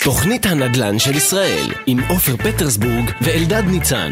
תוכנית הנדל"ן של ישראל עם עופר פטרסבורג ואלדד ניצן.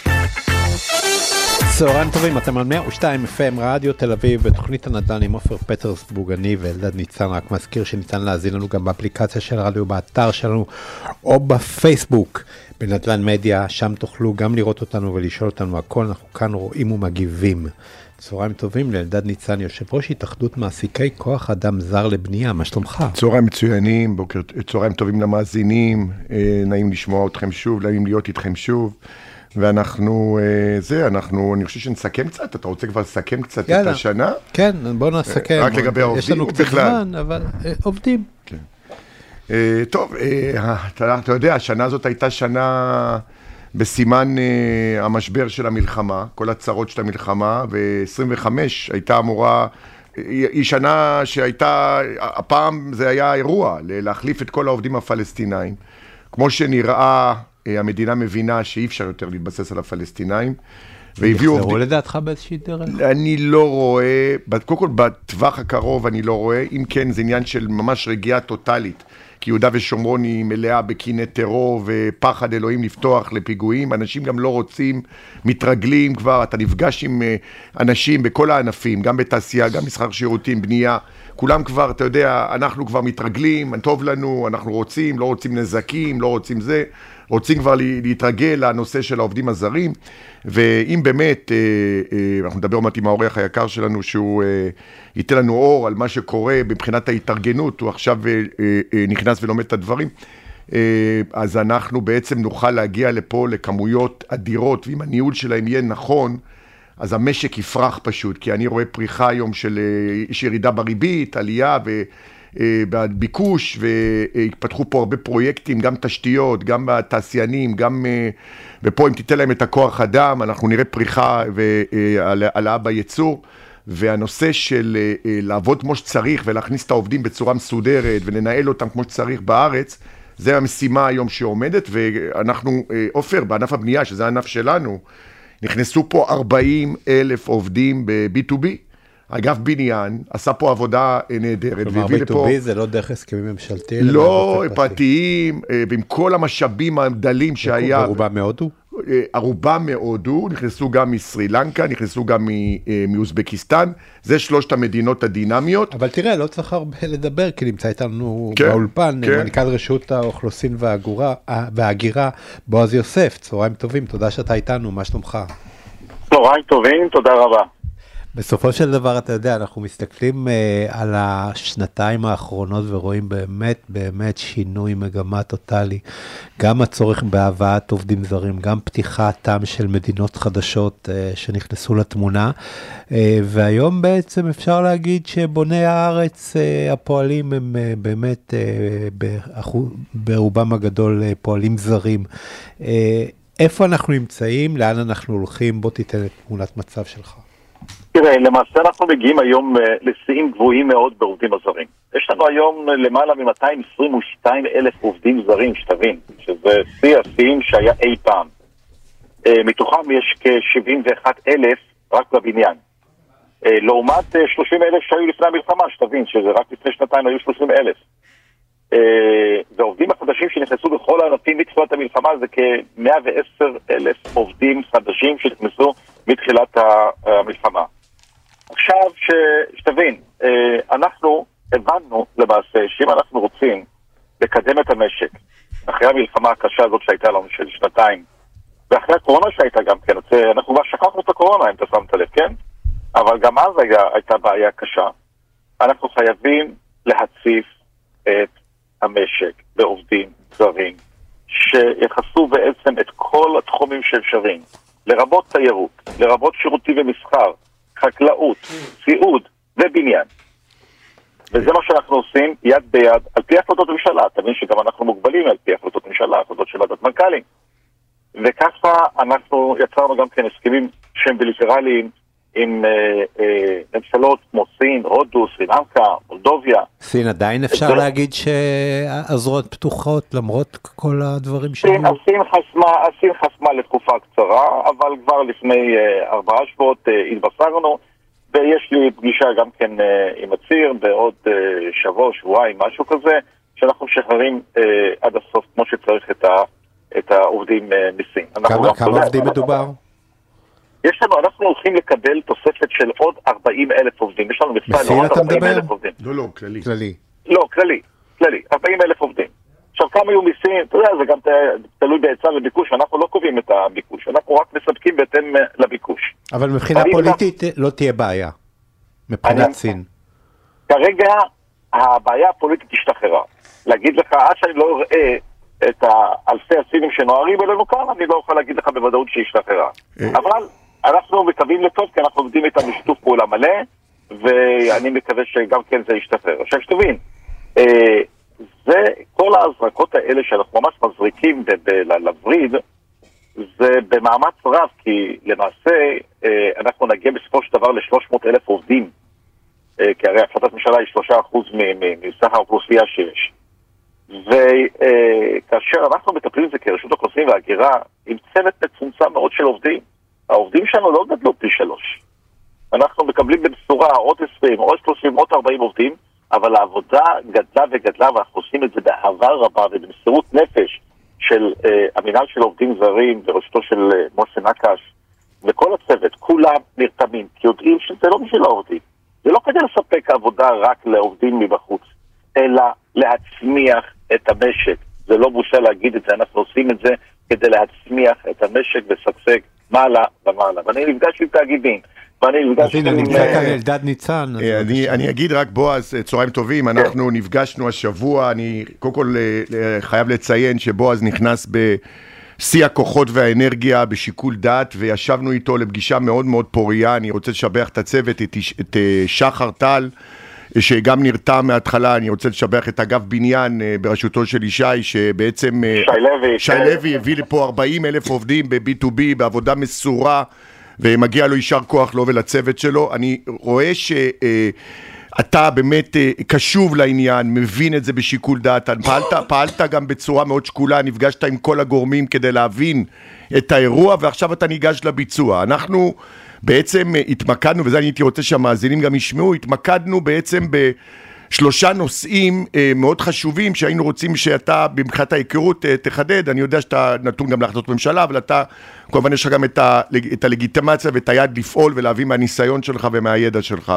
צהריים טובים, אתם על 102 FM רדיו תל אביב בתוכנית הנדל"ן עם עופר פטרסבורג, אני ואלדד ניצן. רק מזכיר שניתן להזין לנו גם באפליקציה של הרדיו, באתר שלנו או בפייסבוק בנדל"ן מדיה, שם תוכלו גם לראות אותנו ולשאול אותנו הכל, אנחנו כאן רואים ומגיבים. צהריים טובים לאלדד ניצן, יושב ראש התאחדות מעסיקי כוח אדם זר לבנייה, מה שלומך? צהריים מצוינים, צהריים טובים למאזינים, נעים לשמוע אתכם שוב, נעים להיות איתכם שוב, ואנחנו, אני חושב שנסכם קצת, אתה רוצה כבר לסכם קצת את השנה? כן, בוא נסכם. רק לגבי העובדים. יש לנו קצת זמן, אבל עובדים. כן. טוב, אתה יודע, השנה הזאת הייתה שנה בסימן המשבר של המלחמה, כל הצרות של המלחמה, ו-25 הייתה אמורה, היא שנה שהייתה, הפעם זה היה אירוע, להחליף את כל העובדים הפלסטינאים. כמו שנראה, המדינה מבינה שאי אפשר יותר להתבסס על הפלסטינאים. יחזרו לדעתך באיזושהי דרך? אני לא רואה, קודם כל בטווח הקרוב אני לא רואה, אם כן זה עניין של ממש רגיעה טוטלית. כי יהודה ושומרון היא מלאה בקיני טרור ופחד אלוהים לפתוח לפיגועים. אנשים גם לא רוצים, מתרגלים כבר, אתה נפגש עם אנשים בכל הענפים, גם בתעשייה, גם מסחר שירותים, בנייה. כולם כבר, אתה יודע, אנחנו כבר מתרגלים, טוב לנו, אנחנו רוצים, לא רוצים נזקים, לא רוצים זה. רוצים כבר להתרגל לנושא של העובדים הזרים. ואם באמת, אנחנו נדבר עם האורח היקר שלנו, שהוא ייתן לנו אור על מה שקורה מבחינת ההתארגנות, הוא עכשיו נכנס ולומד את הדברים, אז אנחנו בעצם נוכל להגיע לפה לכמויות אדירות, ואם הניהול שלהם יהיה נכון, אז המשק יפרח פשוט, כי אני רואה פריחה היום של ירידה בריבית, עלייה בביקוש, והתפתחו פה הרבה פרויקטים, גם תשתיות, גם בתעשיינים, גם, ופה אם תיתן להם את הכוח אדם, אנחנו נראה פריחה ועלה בייצור, והנושא של לעבוד כמו שצריך ולהכניס את העובדים בצורה מסודרת ולנהל אותם כמו שצריך בארץ, זה המשימה היום שעומדת, ואנחנו, עופר, בענף הבנייה, שזה הענף שלנו, נכנסו פה 40,000 עובדים ב-B2B, אגף בניין, עשה פה עבודה נהדרת. כלומר, B2B זה לא דרך הסכמים ממשלתיים? לא, פרטיים, ועם כל המשאבים הדלים שהיה. ערובה מהודו? ערובה מהודו, נכנסו גם מסרי לנקה, נכנסו גם מאוזבקיסטן, זה שלושת המדינות הדינמיות. אבל תראה, לא צריך הרבה לדבר, כי נמצא איתנו באולפן, מנכ"ל רשות האוכלוסין וההגירה, בועז יוסף. צהריים טובים, תודה שאתה איתנו, מה שלומך? צהריים טובים, תודה רבה. בסופו של דבר, אתה יודע, אנחנו מסתכלים על השנתיים האחרונות ורואים באמת שינוי מגמה טוטלי. גם הצורך בהבאת עובדים זרים, גם פתיחתם של מדינות חדשות שנכנסו לתמונה. והיום בעצם אפשר להגיד שבוני הארץ, הפועלים הם באמת ברובם הגדול פועלים זרים. איפה אנחנו נמצאים? לאן אנחנו הולכים? בוא תיתן את תמונת מצב שלך. תראה, למעשה אנחנו מגיעים היום לשיאים גבוהים מאוד בעובדים הזרים. יש לנו היום למעלה מ-222,000 עובדים זרים, שתבין, שזה שיא השיאים שהיה אי פעם. מתוכם יש כ-71,000 רק בבניין. לעומת 30,000 שהיו לפני המלחמה, שתבין, שזה רק לפני שנתיים היו 30,000. והעובדים החדשים שנכנסו בכל הענפים מתחילת המלחמה זה כ-110,000 עובדים חדשים שנכנסו מתחילת המלחמה. עכשיו שתבין, אנחנו הבנו למעשה שאם אנחנו רוצים לקדם את המשק אחרי המלחמה הקשה הזאת שהייתה לנו של שנתיים, ואחרי הקורונה שהייתה גם כן, אנחנו כבר שכחנו את הקורונה אם אתה שמת לב, כן? אבל גם אז הייתה בעיה קשה. אנחנו חייבים להציף את המשק בעובדים זרים שיחסו בעצם את כל התחומים שאפשריים, לרבות תיירות, לרבות שירותים ומסחר, חקלאות, סיעוד ובניין. וזה מה שאנחנו עושים יד ביד על פי החלטות ממשלה. תבין שגם אנחנו מוגבלים על פי החלטות ממשלה, החלטות של ועדת מנכ"לים. וככה אנחנו יצרנו גם כן הסכמים שהם בילטרליים עם ממשלות כמו סין, הודו, סרי לנקה, מולדוביה. סין עדיין אפשר להגיד שהזרועות פתוחות למרות כל הדברים שהיו? סין חסמה לתקופה קצרה, אבל כבר לפני 4 שבועות התבשרנו, ויש לי פגישה גם כן עם הציר בעוד שבוע, שבועיים, משהו כזה, שאנחנו משחררים עד הסוף כמו שצריך את העובדים מסין. כמה עובדים מדובר? אנחנו הולכים לקבל תוספת של עוד 40,000 עובדים. יש לנו מסין אתה מדבר? לא, כללי. לא, כללי. 40,000 עובדים. עכשיו, כמה יהיו מסין? אתה יודע, זה גם תלוי בהיצע וביקוש, אנחנו לא קובעים את הביקוש, אנחנו רק מספקים בהתאם לביקוש. אבל מבחינה פוליטית לא תהיה בעיה, מבחינת סין. כרגע, הבעיה הפוליטית השתחררה. להגיד לך, עד שאני לא אראה את האלפי הסינים שנוערים אלינו כאן, אני לא יכול להגיד לך בוודאות שהשתחררה. אבל אנחנו מקווים לטוב, כי אנחנו עובדים איתם בשיתוף פעולה מלא, ואני מקווה שגם כן זה ישתחרר. עכשיו שתבין, זה כל ההזרקות האלה שאנחנו ממש מזריקים לווריד, זה במאמץ רב, כי למעשה אנחנו נגיע בסופו של דבר ל-300,000 עובדים, כי הרי הפחתת ממשלה היא 3% מסך האוכלוסייה שיש. וכאשר אנחנו מטפלים את זה כרשות האוכלוסין וההגירה, עם צוות מצומצם מאוד של עובדים, העובדים שלנו לא גדלו פי 3. אנחנו מקבלים במשורה עוד 20, עוד 30, עוד 40 עובדים, אבל העבודה גדלה וגדלה, ואנחנו עושים את זה באהבה רבה ובמסירות נפש של המינהל של עובדים זרים בראשותו של משה נקש, וכל הצוות, כולם נרתמים, כי יודעים שזה לא בשביל העובדים. זה לא כדי לספק עבודה רק לעובדים מבחוץ, אלא להצמיח את המשק. זה לא בושה להגיד את זה, אנחנו עושים את זה כדי להצמיח את המשק ושגשג מעלה ומעלה. ואני נפגש עם תאגידים, אז הנה, נמצא כאן אלדד ניצן. אני אגיד רק בועז, צהריים טובים, אנחנו נפגשנו השבוע, אני קודם כל חייב לציין שבועז נכנס בשיא הכוחות והאנרגיה, בשיקול דעת, וישבנו איתו לפגישה מאוד מאוד פוריה. אני רוצה לשבח את הצוות, את שחר טל, שגם נרתם מההתחלה. אני רוצה לשבח את אגף בניין בראשותו של ישי, שבעצם שי לוי הביא לפה 40,000 עובדים ב-B2B, בעבודה מסורה, ומגיע לו יישר כוח לו ולצוות שלו. אני רואה שאתה באמת קשוב לעניין, מבין את זה בשיקול דעת, פעלת גם בצורה מאוד שקולה, נפגשת עם כל הגורמים כדי להבין את האירוע, ועכשיו אתה ניגש לביצוע. אנחנו בעצם התמקדנו, וזה אני הייתי רוצה שהמאזינים גם ישמעו, התמקדנו בעצם בשלושה נושאים מאוד חשובים, שהיינו רוצים שאתה במחת ההיכרות תחדד. אני יודע שאתה נתון גם להחלטות ממשלה, אבל אתה, כמובן יש לך גם את הלגיטימציה ואת היד לפעול ולהביא מהניסיון שלך ומהידע שלך.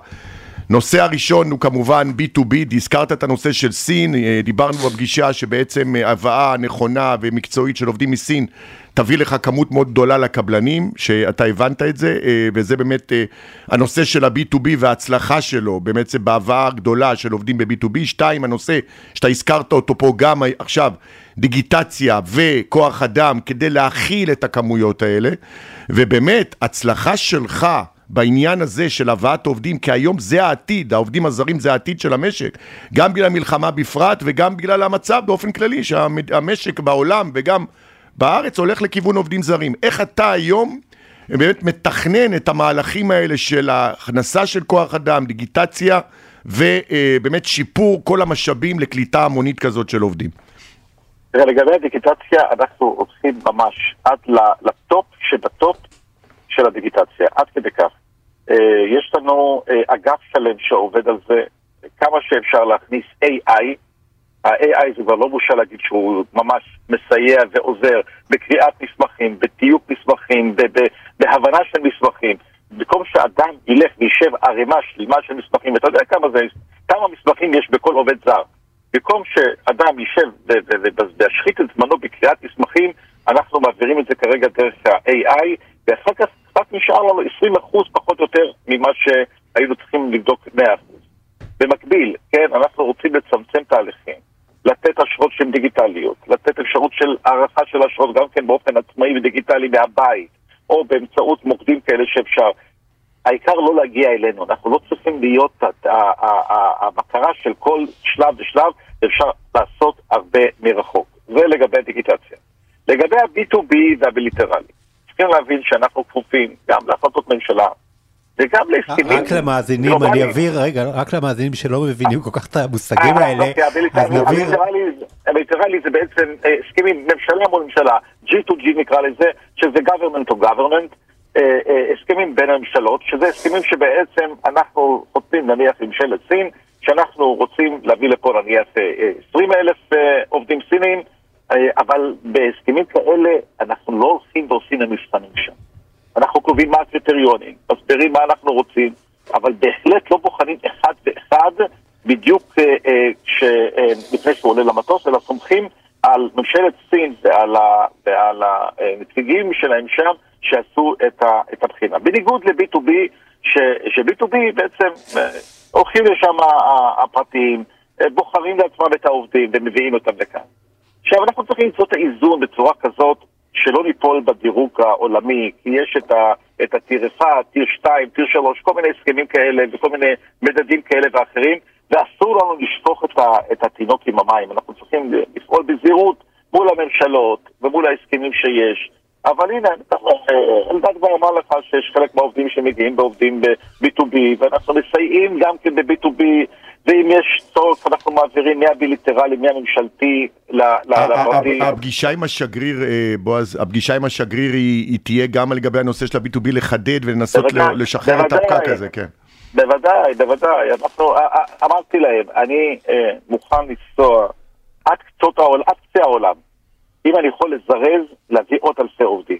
והנושא הראשון הוא כמובן B2B, הזכרת את הנושא של סין, דיברנו בפגישה שבעצם הבאה נכונה ומקצועית של עובדים מסין, תביא לך כמות מאוד גדולה לקבלנים, שאתה הבנת את זה, וזה באמת הנושא של ה-B2B וההצלחה שלו, באמת זה בהבאה גדולה של עובדים ב-B2B. 2, הנושא שאתה הזכרת אותו פה גם עכשיו, דיגיטציה וכוח אדם כדי להכיל את הכמויות האלה, ובאמת הצלחה שלך בעניין הזה של הבאת עובדים, כי היום זה העתיד, העובדים הזרים זה העתיד של המשק, גם בגלל המלחמה בפרט וגם בגלל המצב באופן כללי, שהמשק בעולם וגם בארץ הולך לכיוון עובדים זרים. איך אתה היום באמת מתכנן את המהלכים האלה של ההכנסה של כוח אדם, דיגיטציה ובאמת שיפור כל המשאבים לקליטה המונית כזאת של עובדים? לגבי הדיגיטציה אנחנו הולכים ממש עד לטופ שבטופ של הדיגיטציה, עד כדי כך. יש לנו אגף שלם שעובד על זה, כמה שאפשר להכניס AI. ה-AI זה כבר לא בושה להגיד שהוא ממש מסייע ועוזר בקריאת מסמכים, בתיוק מסמכים, בהבנה של מסמכים. במקום שאדם ילך וישב ערימה שלמה של מסמכים, ואתה יודע כמה מסמכים יש בכל עובד זר. במקום שאדם יישב וישחית את זמנו בקריאת מסמכים, אנחנו מעבירים את זה כרגע דרך ה-AI, ואחר כך קצת נשאר לנו 20% פחות או יותר ממה שהיינו צריכים לבדוק 100%. במקביל, כן, אנחנו רוצים לצמצם תהליכים, לתת אשרות שהן דיגיטליות, לתת אפשרות של הערכה של אשרות גם כן באופן עצמאי ודיגיטלי מהבית, או באמצעות מוקדים כאלה שאפשר. העיקר לא להגיע אלינו, אנחנו לא צריכים להיות הבקרה של כל שלב ושלב, אפשר לעשות הרבה מרחוק. זה לגבי הדיגיטציה. לגבי ה-B2B והבילטרלי, צריכים להבין שאנחנו כפופים גם להחלטות ממשלה, וגם להסכמים. רק למאזינים, אני אעביר, רגע, רק למאזינים שלא מבינים כל כך את המושגים האלה, אז נעביר. הבילטרלי זה בעצם הסכמים ממשלה מול ממשלה, G2G נקרא לזה, שזה government to government, הסכמים בין הממשלות, שזה הסכמים שבעצם אנחנו חותמים נניח עם ממשלת סין, שאנחנו רוצים להביא לפה נניח 20,000 עובדים סינים, אבל בהסכמים כאלה אנחנו לא הולכים ועושים למבחנים שם. אנחנו קובעים מה הקריטריונים, מסבירים מה אנחנו רוצים, אבל בהחלט לא בוחנים אחד ואחד בדיוק לפני שהוא עולה למטוס, אלא סומכים על ממשלת סין ועל הנציגים שלהם שם שעשו את הבחינה. בניגוד ל-B2B, ש-B2B בעצם הולכים לשם הפרטיים, בוחרים לעצמם את העובדים ומביאים אותם לכאן. עכשיו אנחנו צריכים למצוא את האיזון בצורה כזאת שלא ניפול בדירוג העולמי, כי יש את הטיר 1, טיר 2, טיר 3, כל מיני הסכמים כאלה וכל מיני מדדים כאלה ואחרים, ואסור לנו לשפוך את התינוק עם המים. אנחנו צריכים לפעול בזהירות מול הממשלות ומול ההסכמים שיש. אבל הנה, אלדד כבר אמר לך שיש חלק מהעובדים שמגיעים בעובדים ב-B2B, ואנחנו מסייעים גם כן ב-B2B, ואם יש צורך אנחנו מעבירים מהבילטרלי, מהממשלתי לעובדים. הפגישה עם השגריר, בועז, הפגישה עם השגריר היא תהיה גם לגבי הנושא של ה-B2B לחדד ולנסות לשחרר את הפקק הזה, כן. בוודאי. אמרתי להם, אני מוכן לנסוע עד קצה העולם. אם אני יכול לזרז, להביא עוד אלפי עובדים.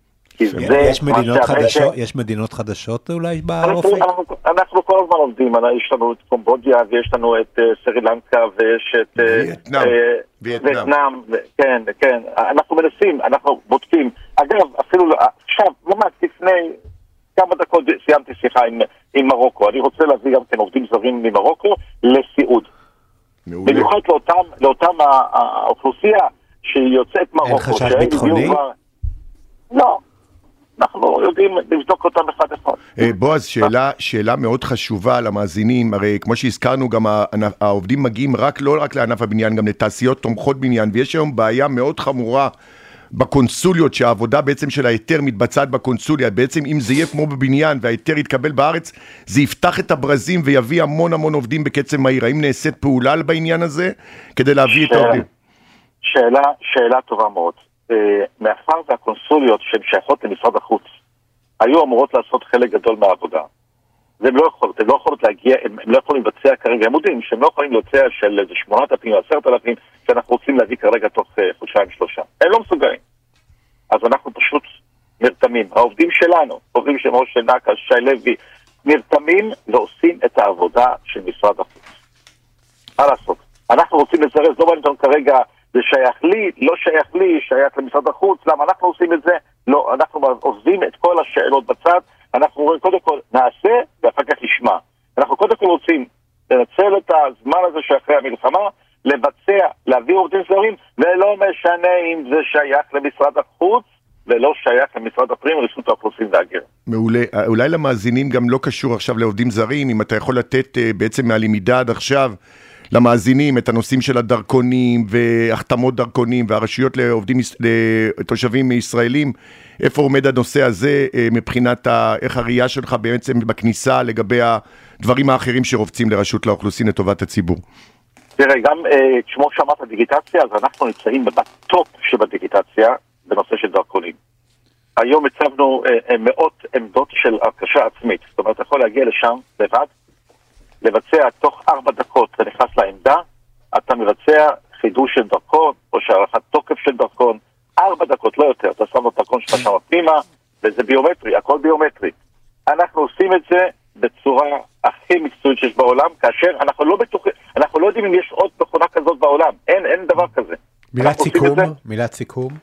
יש מדינות חדשות אולי באופק? אנחנו כל הזמן עובדים, יש לנו את קומבודיה, ויש לנו את סרילנקה, ויש את וייטנאם, כן, אנחנו מנסים, אנחנו בודקים. אגב, אפילו עכשיו, ממש לפני כמה דקות סיימתי שיחה עם מרוקו, אני רוצה להביא גם כן עובדים זרים ממרוקו לסיעוד. במיוחד לאותם האוכלוסייה שהיא יוצאת מרוקו. אין חשש ביטחוני? לא. אנחנו יודעים לבדוק אותם אחד אחד. בועז, שאלה מאוד חשובה למאזינים, הרי כמו שהזכרנו גם העובדים מגיעים לא רק לענף הבניין, גם לתעשיות תומכות בניין, ויש היום בעיה מאוד חמורה בקונסוליות, שהעבודה בעצם של ההיתר מתבצעת בקונסוליה, בעצם אם זה יהיה כמו בבניין וההיתר יתקבל בארץ, זה יפתח את הברזים ויביא המון עובדים בקצב מהיר. האם נעשית פעולה בעניין הזה כדי להביא את העובדים? שאלה טובה מאוד. מאחר והקונסוליות שהן שייכות למשרד החוץ היו אמורות לעשות חלק גדול מהעבודה, והן לא יכולות להגיע, הם לא יכולים לבצע כרגע, הם יודעים שהם לא יכולים לבצע של 8,000 או 10,000 שאנחנו רוצים להביא כרגע תוך חודשיים-שלושה, הם לא מסוגלים. אז אנחנו פשוט נרתמים, העובדים שלנו, עובדים של משה נקש, שי לוי, נרתמים ועושים את העבודה של משרד החוץ. מה לעשות? אנחנו רוצים לזרז, לא בעניין כרגע זה שייך לי, לא שייך לי, שייך למשרד החוץ. למה אנחנו עושים את זה? לא, אנחנו עוזבים את כל השאלות בצד. אנחנו רואים קודם כל נעשה ואחר כך נשמע. אנחנו קודם כל רוצים לנצל את הזמן הזה שאחרי המלחמה, לבצע, להביא עובדים זרים, ולא משנה אם זה שייך למשרד החוץ ולא שייך למשרד הפנים רשות האוכלוסין וההגירה. מעולה. אולי למאזינים גם לא קשור עכשיו לעובדים זרים, אם אתה יכול לתת בעצם מהלמידה עד עכשיו למאזינים את הנושאים של הדרכונים והחתמות דרכונים והרשויות לעובדים, לתושבים ישראלים, איפה עומד הנושא הזה מבחינת איך הראייה שלך בעצם בכניסה לגבי הדברים האחרים שרובצים לרשות לאוכלוסין לטובת הציבור? תראה, גם כמו שאמרת דיגיטציה, אז אנחנו נמצאים בטופ שבדיגיטציה בנושא של דרכונים. היום הצבנו מאות עמדות של הרכשה עצמית, זאת אומרת, אתה יכול להגיע לשם לבד, לבצע תוך 4 דקות, אתה נכנס לעמדה, אתה מבצע חידוש של דרכון, או שהערכת תוקף של דרכון, 4 דקות, לא יותר, אתה שם את הדרכון שלך שם פנימה, וזה ביומטרי, הכל ביומטרי. אנחנו עושים את זה בצורה הכי מקצועית שיש בעולם, כאשר אנחנו לא יודעים אם יש עוד מכונה כזאת בעולם, אין דבר כזה. מילת סיכום.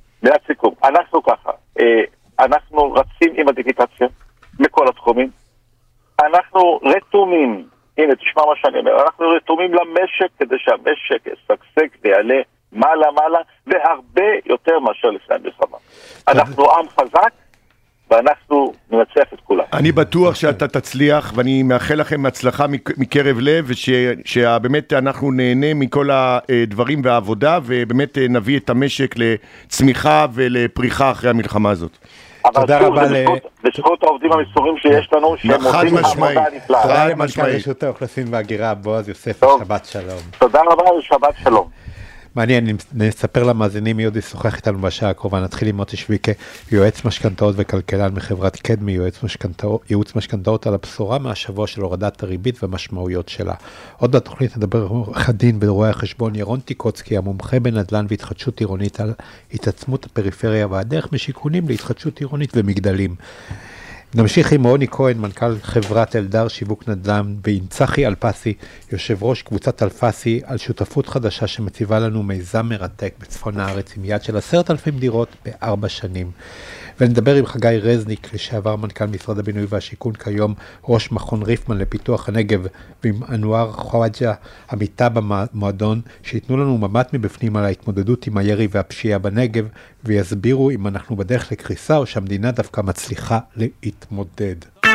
אנחנו ככה, אנחנו רצים עם הדיגיטציה, מכל התחומים, אנחנו רתומים, הנה תשמע מה שאני אומר, אנחנו רתומים למשק כדי שהמשק ישגשג ויעלה מעלה, והרבה יותר מאשר לפני המלחמה. אנחנו עם חזק, ואנחנו ננצח את כולם. אני בטוח שאתה תצליח, ואני מאחל לכם הצלחה מקרב לב, ושבאמת אנחנו נהנה מכל הדברים והעבודה, ובאמת נביא את המשק לצמיחה ולפריחה אחרי המלחמה הזאת. תודה רבה בזכות העובדים המסורים שיש לנו, שהם עושים עבודה נפלאה. תודה למנכ"ל רשות האוכלוסין וההגירה, בועז יוסף, שבת שלום. תודה רבה ושבת שלום. מעניין, נספר למאזינים מי עוד ישוחח איתנו בשעה הקרובה. נתחיל עם מוטי שוויקה, יועץ משכנתאות וכלכלן מחברת קדמי, ייעוץ משכנתאות על הבשורה מהשבוע של הורדת הריבית ומשמעויות שלה. עוד בתוכנית נדבר עורך הדין ורואה החשבון ירון טיקוצקי, המומחה בנדל"ן והתחדשות עירונית על התעצמות הפריפריה והדרך משיכונים להתחדשות עירונית ומגדלים. נמשיך עם רוני כהן, מנכ"ל חברת אלדר שיווק נדל"ן, ועם צחי אלפסי, יושב ראש קבוצת אלפסי, על שותפות חדשה שמציבה לנו מיזם מרתק בצפון הארץ עם יעד של 10,000 דירות ב4 שנים. ונדבר עם חגי רזניק, לשעבר מנכ"ל משרד הבינוי והשיכון, כיום ראש מכון ריפמן לפיתוח הנגב, ועם אנואר חואג'ה, עמיתה במועדון, שיתנו לנו מבט מבפנים על ההתמודדות עם הירי והפשיעה בנגב, ויסבירו אם אנחנו בדרך לקריסה או שהמדינה דווקא מצליחה להתמודד.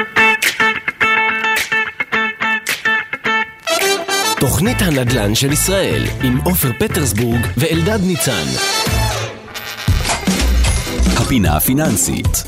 תוכנית הנדל"ן של ישראל עם עופר פטרסבורג ואלדד ניצן. הפינה הפיננסית.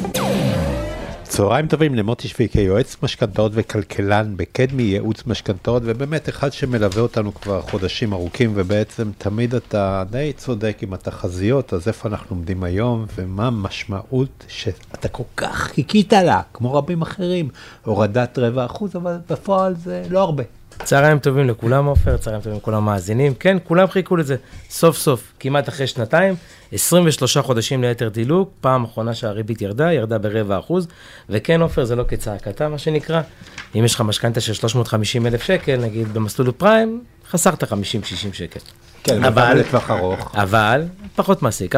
צהריים טובים למוטי שוויקה, יועץ משכנתאות וכלכלן בקדמי ייעוץ משכנתאות, ובאמת אחד שמלווה אותנו כבר חודשים ארוכים, ובעצם תמיד אתה די צודק עם התחזיות, אז איפה אנחנו עומדים היום, ומה המשמעות שאתה כל כך חיכית לה, כמו רבים אחרים, הורדת 0.25%, אבל בפועל זה לא הרבה. צהריים טובים לכולם, עופר, צהריים טובים לכולם מאזינים. כן, כולם חיכו לזה. סוף סוף, כמעט אחרי 2 23 חודשים ליתר דילוג, פעם אחרונה שהריבית ירדה ב0.25%, וכן, עופר, זה לא כצעקתה, מה שנקרא. אם יש לך משכנתה של 350,000 שקל, נגיד במסלול פריים, חסרת 50-60 שקל. כן, אבל לטווח ארוך. אבל, פחות מעסיק,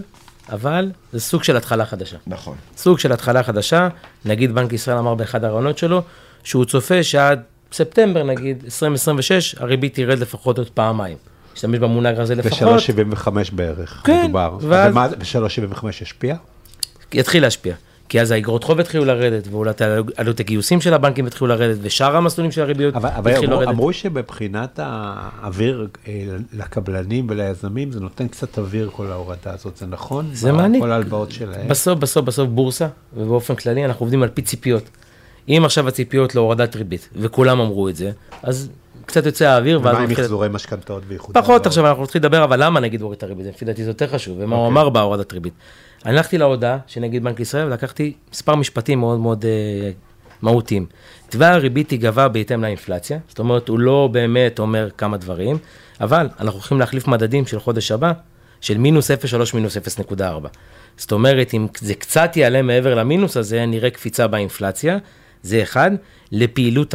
אבל זה סוג של התחלה חדשה. נכון. סוג של התחלה חדשה, נגיד בנק ישראל אמר באחד הרעיונות שלו, שהוא צופה שעד ספטמבר, נגיד, 2026, הריבית תירד לפחות עוד פעמיים. השתמש במונח הזה לפחות. ב-3.75 בערך, כן, מדובר. ומה ב-3.75 ישפיע? יתחיל להשפיע. כי אז האגרות חוב התחילו לרדת, ואולי עלות הגיוסים של הבנקים התחילו לרדת, ושאר המסלולים של הריביות התחילו לרדת. אבל אמרו שבבחינת האוויר לקבלנים וליזמים, זה נותן קצת אוויר כל ההורדה הזאת, זה נכון? זה מעניין. כל ההלוואות שלהם. בסוף בורסה, ובאופן כללי אנחנו עובדים על פי ציפיות. אם עכשיו הציפיות להורדת ריבית, וכולם אמרו את זה, אז קצת יוצא האוויר. ומה עם מחזורי משכנתאות ואיחוד? פחות, עכשיו אנחנו צריכים לדבר, אבל למה נגיד הוריד את הריבית? לפי דעתי זה יותר חשוב, ומה הוא אמר בהורדת ריבית. אני הלכתי להודעה שנגיד בנק ישראל, ולקחתי מספר משפטים מאוד מאוד מהותיים. תוואי הריבית היא גבה בהתאם לאינפלציה, זאת אומרת, הוא לא באמת אומר כמה דברים, אבל אנחנו הולכים להחליף מדדים של חודש הבא, של -0.3 -0.4. זאת אומרת, אם זה קצת יעלה מעבר למינוס הזה, נראה קפיצה באינפלציה, זה אחד. לפעילות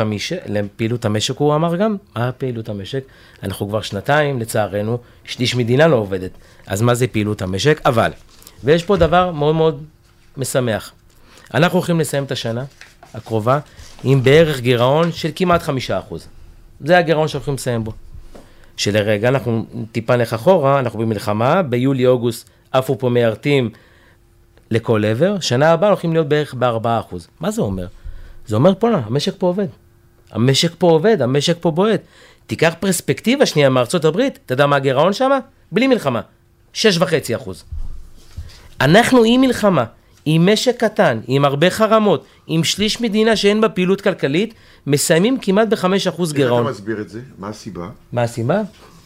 המשק הוא אמר גם, מה פעילות המשק? אנחנו כבר 2 לצערנו, שליש מדינה לא עובדת, אז מה זה פעילות המשק? אבל, ויש פה דבר מאוד מאוד משמח, אנחנו הולכים לסיים את השנה הקרובה, עם בערך גירעון של כמעט 5%. זה הגירעון שהולכים לסיים בו. שלרגע אנחנו טיפה נלך אחורה, אנחנו במלחמה, ביולי-אוגוסט עפו פה מיירטים לכל עבר, שנה הבאה הולכים להיות בערך ב4%. מה זה אומר? זה אומר פה, המשק פה עובד. המשק פה בועט. תיקח פרספקטיבה שנייה מארצות הברית, אתה יודע מה הגירעון שם? בלי מלחמה. 6.5%. אנחנו עם מלחמה, עם משק קטן, עם הרבה חרמות, עם שליש מדינה שאין בה פעילות כלכלית, מסיימים כמעט ב5% גירעון. איך אתה מסביר את זה? מה הסיבה? מה הסיבה?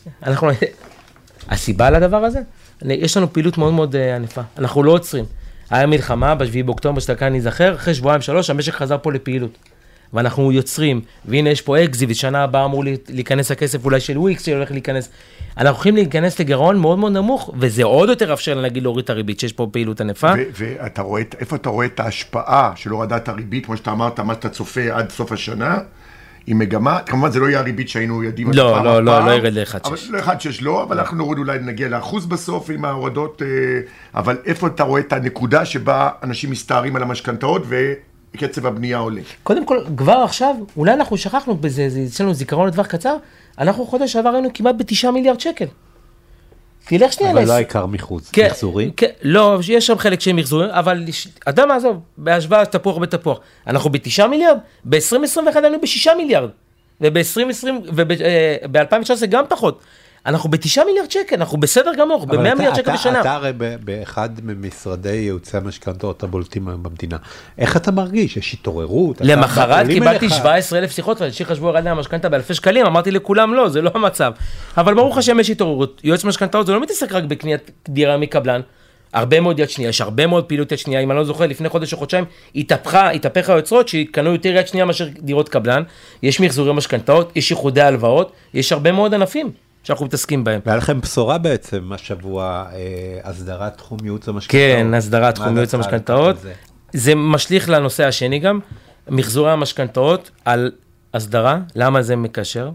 הסיבה לדבר הזה? יש לנו פעילות מאוד מאוד ענפה. אנחנו לא עוצרים. היה מלחמה ב7 באוקטובר, שאתה כאן נזכר, אחרי 2-3 המשק חזר פה לפעילות. ואנחנו יוצרים, והנה יש פה אקזיט, שנה הבאה אמור להיכנס הכסף אולי של וויקס שהולך להיכנס. אנחנו הולכים להיכנס לגירעון מאוד מאוד נמוך, וזה עוד יותר אפשר להגיד להוריד את הריבית, שיש פה פעילות ענפה. ואתה רואה, איפה אתה רואה את ההשפעה של הורדת הריבית, כמו שאתה אמרת, מה שאתה צופה עד סוף השנה, עם מגמה, כמובן זה לא יהיה הריבית שהיינו יודעים. לא ירד ל-1.6. ל-1.6 לא, אבל אנחנו נוריד אולי נגיע לאחוז בסוף עם ההורדות, אבל איפה אתה רואה את הנקודה שבה אנשים מסתערים על המשכנתאות וקצב הבנייה עולה? קודם כל, כבר עכשיו, אולי אנחנו שכחנו בזה, יש לנו זיכרון לטווח קצר, אנחנו חודש שעבר היינו כמעט ב9 מיליארד שקל. תלך שנייה אבל לא העיקר מחוץ, מחזורי? לא, יש שם חלק שהם מחזורים, אבל אדם עזוב, בהשוואה תפוח בתפוח. אנחנו ב9 מיליארד, ב-2021 היינו ב6 מיליארד, וב-2020, וב-2019 גם פחות. אנחנו ב9 מיליארד שקל, אנחנו בסדר גמור, ב100 מיליארד שקל בשנה. אתה הרי באחד ממשרדי ייעוצי המשכנתאות הבולטים היום במדינה. איך אתה מרגיש? יש התעוררות? למחרת קיבלתי 17,000 שיחות, ואנשים חשבו ירד להם משכנתה באלפי שקלים, אמרתי לכולם לא, זה לא המצב. אבל ברוך השם יש התעוררות. יועץ משכנתאות זה לא מתעסק רק בקניית דירה מקבלן, הרבה מאוד יד שנייה, יש הרבה מאוד פעילות יד שנייה, אם אני לא זוכר, לפני חודש או חודשיים, התהפך היוצרות שקנו יותר יד שנייה מאשר דירות קבלן, יש מחזורי משכנתאות, יש איחודי הלוואות, יש הרבה מאוד ענפים שאנחנו מתעסקים בהם. והיה לכם בשורה בעצם השבוע, הסדרת תחום ייעוץ המשכנתאות. כן, הסדרת תחום ייעוץ המשכנתאות. זה משליך לנושא השני גם, מחזורי המשכנתאות על הסדרה, למה זה מקשר?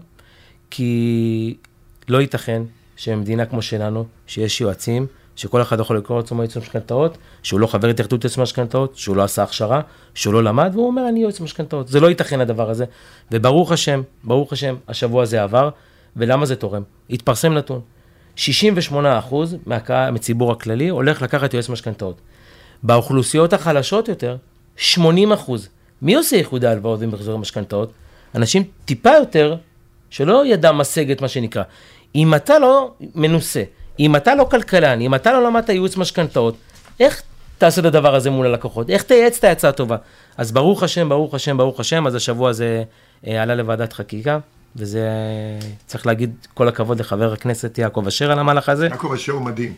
כי לא ייתכן שמדינה כמו שלנו, שיש יועצים, שכל אחד יכול לקרוא עצמו ייעוץ משכנתאות, שהוא לא חבר התאחדות ייעוץ משכנתאות, שהוא לא עשה הכשרה, שהוא לא למד, והוא אומר, אני ייעוץ משכנתאות. זה לא ייתכן הדבר הזה. וברוך השם, השבוע הזה עבר, ולמה זה תורם? התפרסם נתון. 68% מציבור הכללי הולך לקחת ייעוץ משכנתאות. באוכלוסיות החלשות יותר, 80%. מי עושה איחודי הלוואות ומחזורי משכנתאות? אנשים טיפה יותר, שלא ידע משגת מה שנקרא. אם אתה לא מנוסה, אם אתה לא כלכלן, אם אתה לא למדת ייעוץ משכנתאות, איך תעשה את הדבר הזה מול הלקוחות? איך תייעץ את ההצעה טובה? אז ברוך השם, אז השבוע הזה עלה לוועדת חקיקה, וזה צריך להגיד כל הכבוד לחבר הכנסת יעקב אשר על המהלך הזה. יעקב אשר הוא מדהים.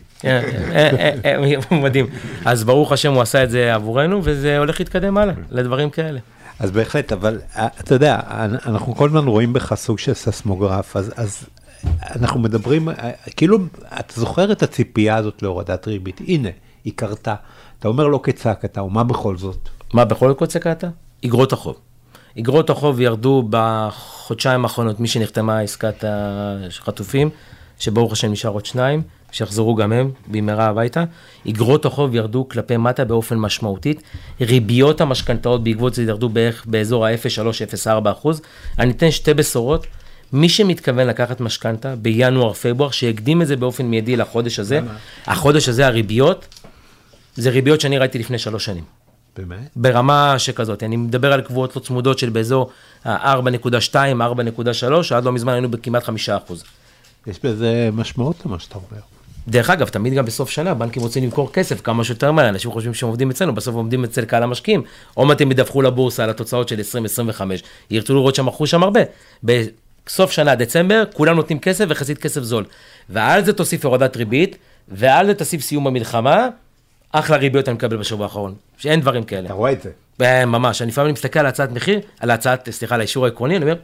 הוא מדהים. אז ברוך השם הוא עשה את זה עבורנו, וזה הולך להתקדם הלאה, לדברים כאלה. אז בהחלט, אבל אתה יודע, אנחנו כל הזמן רואים בך סוג של ססמוגרף, אז אנחנו מדברים, כאילו, אתה זוכר את הציפייה הזאת להורדת ריבית, הנה, היא קרתה, אתה אומר לא כצעקתה, ומה בכל זאת? מה בכל זאת צעקתה? אגרות החוב. אגרות החוב ירדו בחודשיים האחרונות, מי שנחתמה עסקת החטופים, שברוך השם נשאר עוד 2, שיחזרו גם הם במהרה הביתה. אגרות החוב ירדו כלפי מטה באופן משמעותית, ריביות המשכנתאות בעקבות זה ירדו בערך באזור ה-0.3-0.4%. אני אתן 2 בשורות, מי שמתכוון לקחת משכנתה בינואר-פברואר, שיקדים את זה באופן מיידי לחודש הזה, החודש הזה הריביות, זה ריביות שאני ראיתי לפני 3 שנים. באמת? ברמה שכזאת, אני מדבר על קבועות לא צמודות של באזור 4.2, 4.3, עד לא מזמן היינו בכמעט 5%. יש בזה משמעות למה שאתה אומר. דרך אגב, תמיד גם בסוף שנה, בנקים רוצים למכור כסף כמה שיותר מהר, אנשים חושבים שהם עובדים אצלנו, בסוף עומדים אצל קהל המשקיעים, או אתם מדווחו לבורסה על התוצאות של 2025, ירצו לראות שהם מכרו שם הרבה. בסוף שנה, דצמבר, כולם נותנים כסף וחצית כסף זול. ועל זה תוסיף הורדת ריבית, ועל זה תוסיף סיום המלחמה, אחלה ריביות אני מקבל בשבוע האחרון, שאין דברים כאלה. אתה רואה את זה? ממש, אני לפעמים מסתכל על הצעת מחיר, על האישור העקרוני, אני אומר,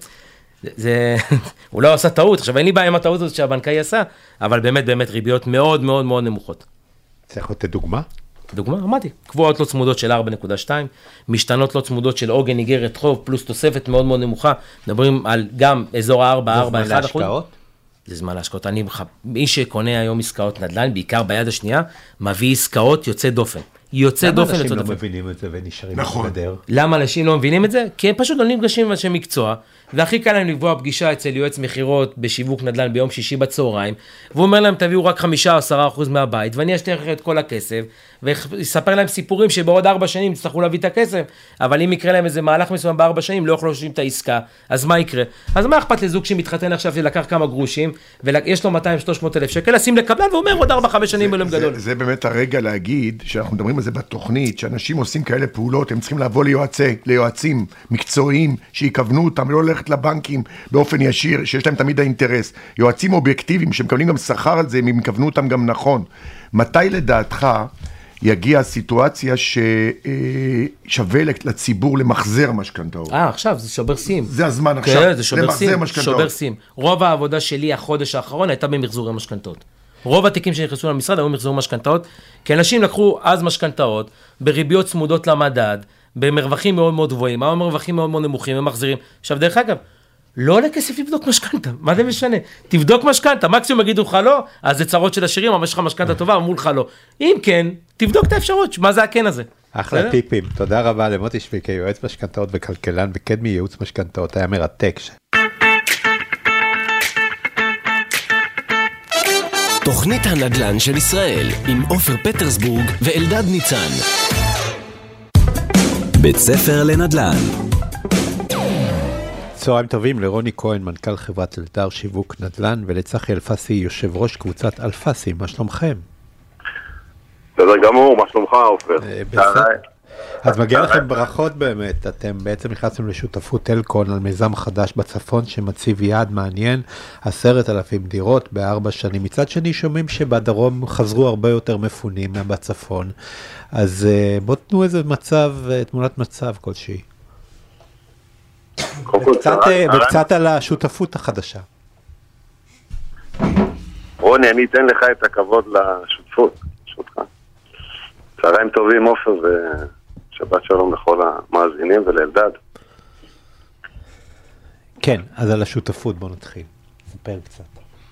הוא לא עשה טעות, עכשיו אין לי בעיה עם הטעות הזאת שהבנקאי עשה, אבל באמת ריביות מאוד מאוד מאוד נמוכות. צריך לתת דוגמה? דוגמה, אמרתי, קבועות לא צמודות של 4.2, משתנות לא צמודות של עוגן איגרת חוב, פלוס תוספת מאוד מאוד נמוכה, מדברים על גם אזור 4.1%. זה זמן להשקעות? זה זמן להשקעות. מי שקונה היום עסקאות נדל"ן, בעיקר ביד השנייה, מביא עסקאות יוצא דופן. יוצא דופן למה אנשים לא מבינים את זה ונשארים בגדר? למה אנשים לא מבינים את זה? כי הם פשוט לא נפגשים עם אנשי מקצוע, והכי קל להם לקבוע פגישה אצל יועץ מחירות בשיווק נדל"ן ביום שישי בצהריים, והוא אומר להם תביאו רק 5-10% מהבית, ואני אשתך את כל הכסף, ויספר להם סיפורים שבעוד 4 שנים יצטרכו להביא את הכסף, אבל אם יקרה להם איזה מהלך מסוים ב4 שנים, לא יוכלו להשלים את העסקה, אז מה יקרה? אז מה אכפת לזוג שמתחתן עכשיו שלקח כמה גרושים, ויש לו 200-300 אלף שקל, לשים לקבלן ואומר עוד 4-5 שנים אלוהים גדול. זה באמת הרגע להגיד שאנחנו מדברים על זה בתוכנית, שאנשים עושים כאלה פעולות, הם צריכים לבוא ליועצים מקצועיים שיכוונו אותם, לא ללכת לבנקים באופן ישיר, שיש להם תמיד האינטרס. יועצים אובייקטיביים שמקבלים גם שכר על זה, הם יכוונו אותם גם נכון. מתי לדעתך יגיע הסיטואציה ששווה לציבור למחזר משכנתאות? עכשיו, זה שובר סים. זה הזמן עכשיו, כן, זה שובר סים. רוב העבודה שלי החודש האחרון הייתה במחזורי משכנתאות. רוב התיקים שנכנסו למשרד היו מחזור משכנתאות, כי אנשים לקחו אז משכנתאות, בריביות צמודות למדד, במרווחים מאוד מאוד גבוהים, או מרווחים מאוד מאוד נמוכים, הם מחזירים. עכשיו, דרך אגב, לא עולה כסף לבדוק משכנתה, מה זה משנה? תבדוק משכנתה, מקסימום יגידו לך לא, אז זה צרות של השירים, אבל יש לך משכנתה טובה, אמרו לך לא. אם כן, תבדוק את האפשרות, מה זה הכן הזה? אחלה טיפים, תודה רבה למוטי שוויקי, יועץ משכנתאות וכלכלן וקדמי ייעוץ משכנתאות, היה מרתק. תוכנית הנדל"ן של ישראל עם עופר פטרסבורג ואלדד ניצן. בית ספר לנדל"ן. צהריים טובים לרוני כהן, מנכ"ל חברת אלדר שיווק נדל"ן, ולצחי אלפסי, יושב ראש קבוצת אלפסי. מה שלומכם? בסדר גמור, מה שלומך עופר? בסדר. אז מגיע לכם ברכות באמת, אתם בעצם נכנסים לשותפות אלקון על מיזם חדש בצפון שמציב יעד מעניין, 10,000 דירות ב4 שנים. מצד שני שומעים שבדרום חזרו הרבה יותר מפונים בצפון, אז בוא תנו איזה מצב, תמונת מצב כלשהי. וקצת על השותפות החדשה. רוני, אני אתן לך את הכבוד לשותפות, ברשותך. צהריים טובים עופר ושבת שלום לכל המאזינים ולאלדד. כן, אז על השותפות בוא נתחיל. ספר קצת.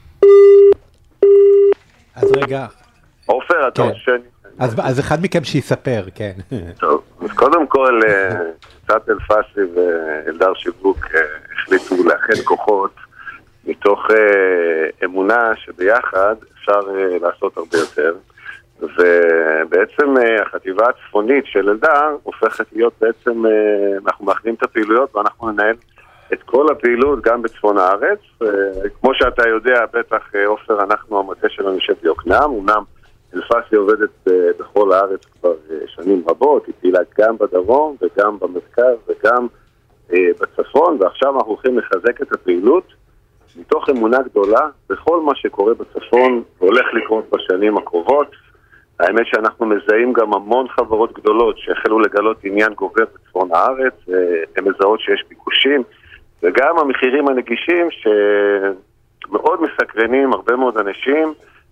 אז רגע. עופר, אתה רוצה אז אחד מכם שיספר, כן. טוב, אז קודם כל, קצת אלפסי ואלדר שיווק החליטו לאחד כוחות מתוך אמונה שביחד אפשר לעשות הרבה יותר. ובעצם החטיבה הצפונית של אלדר הופכת להיות בעצם, אנחנו מאחדים את הפעילויות ואנחנו ננהל את כל הפעילות גם בצפון הארץ. כמו שאתה יודע, בטח עופר, אנחנו המטה שלנו יושב ביוקנעם, אמנם אלפסי עובדת בכל הארץ כבר שנים רבות, היא פעילה גם בדרום וגם במרכז וגם בצפון, ועכשיו אנחנו הולכים לחזק את הפעילות מתוך אמונה גדולה בכל מה שקורה בצפון והולך לקרות בשנים הקרובות. האמת שאנחנו מזהים גם המון חברות גדולות שהחלו לגלות עניין גובר בצפון הארץ, הן מזהות שיש ביקושים, וגם המחירים הנגישים שמאוד מסקרנים הרבה מאוד אנשים,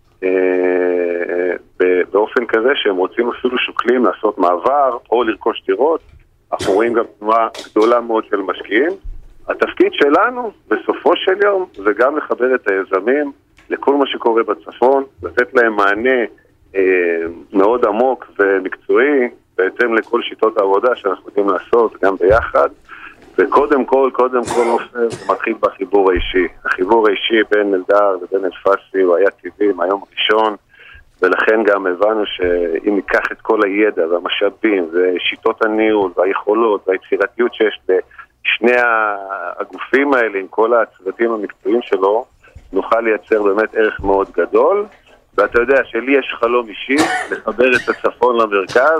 באופן כזה שהם רוצים אפילו שוקלים לעשות מעבר או לרכוש דירות. אנחנו רואים גם תנועה גדולה מאוד של משקיעים. התפקיד שלנו בסופו של יום זה גם לחבר את היזמים לכל מה שקורה בצפון, לתת להם מענה מאוד עמוק ומקצועי בהתאם לכל שיטות העבודה שאנחנו יודעים לעשות גם ביחד. וקודם כל עופר, זה מתחיל בחיבור האישי. החיבור האישי בין אלדר ובין אלפסי הוא היה טבעי מהיום הראשון, ולכן גם הבנו שאם ניקח את כל הידע והמשאבים ושיטות הניהול והיכולות והיצירתיות שיש בשני הגופים האלה עם כל הצוותים המקצועיים שלו, נוכל לייצר באמת ערך מאוד גדול. ואתה יודע שלי יש חלום אישי לחבר את הצפון למרכז,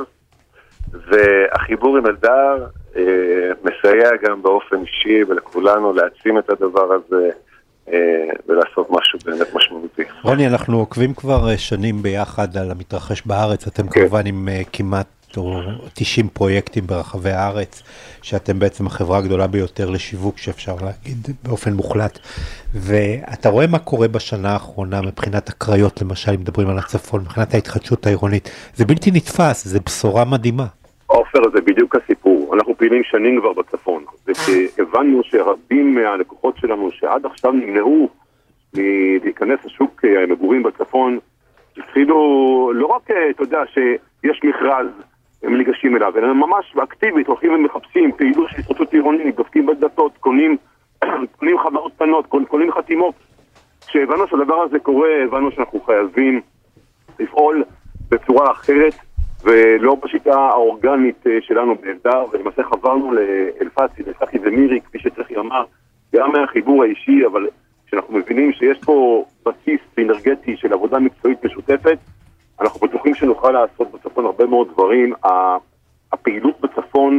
והחיבור עם אלדר מסייע גם באופן אישי ולכולנו להעצים את הדבר הזה ולעשות משהו באמת משמעותי. רוני, אנחנו עוקבים כבר שנים ביחד על המתרחש בארץ, אתם כמובן עם כמעט 90 פרויקטים ברחבי הארץ, שאתם בעצם החברה הגדולה ביותר לשיווק שאפשר להגיד באופן מוחלט, ואתה רואה מה קורה בשנה האחרונה מבחינת הקריות, למשל אם מדברים על הצפון, מבחינת ההתחדשות העירונית, זה בלתי נתפס, זה בשורה מדהימה. עופר, זה בדיוק הסיפור. אנחנו פעילים שנים כבר בצפון, והבנו שרבים מהלקוחות שלנו שעד עכשיו נמנעו להיכנס לשוק המגורים בצפון, התחילו לא רק, אתה יודע, שיש מכרז, הם ניגשים אליו, אלא ממש אקטיבית, הולכים ומחפשים פעילות של התחדשות עירונית, דופקים בדלתות, קונים חברות קטנות, קונים חתימות. כשהבנו שהדבר הזה קורה, הבנו שאנחנו חייבים לפעול בצורה אחרת, ולא בשיטה האורגנית שלנו באלדר, ולמעשה חברנו לאלפסי, לצחי ומירי, כפי שצחי אמר, גם מהחיבור האישי, אבל כשאנחנו מבינים שיש פה בסיס אנרגטי של עבודה מקצועית משותפת, אנחנו בטוחים שנוכל לעשות בצפון הרבה מאוד דברים. הפעילות בצפון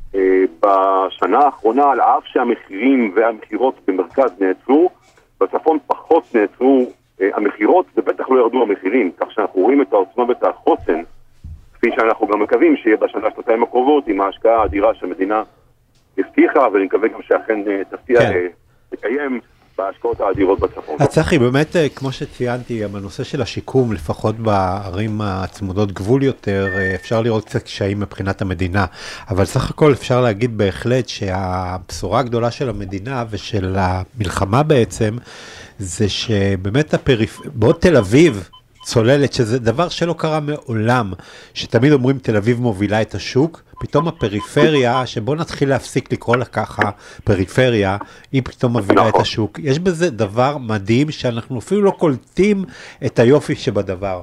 בשנה האחרונה, על אף שהמחירים והמחירות במרכז נעצרו, בצפון פחות נעצרו המחירות, ובטח לא ירדו המחירים, כך שאנחנו רואים את העוצמה ואת החוסן, כפי שאנחנו גם מקווים שיהיה בשנה שנתיים הקרובות, עם ההשקעה האדירה שהמדינה הבטיחה, ואני מקווה גם שאכן תפתיע לקיים בהשקעות האדירות בצפון. צחי, באמת, כמו שציינתי, גם הנושא של השיקום, לפחות בערים הצמודות גבול יותר, אפשר לראות קצת קשיים מבחינת המדינה, אבל סך הכל אפשר להגיד בהחלט שהבשורה הגדולה של המדינה ושל המלחמה בעצם, זה שבאמת בעוד תל אביב צוללת, שזה דבר שלא קרה מעולם, שתמיד אומרים תל אביב מובילה את השוק, פתאום הפריפריה, שבוא נתחיל להפסיק לקרוא לה ככה, פריפריה, היא פתאום מובילה את השוק. יש בזה דבר מדהים, שאנחנו אפילו לא קולטים את היופי שבדבר.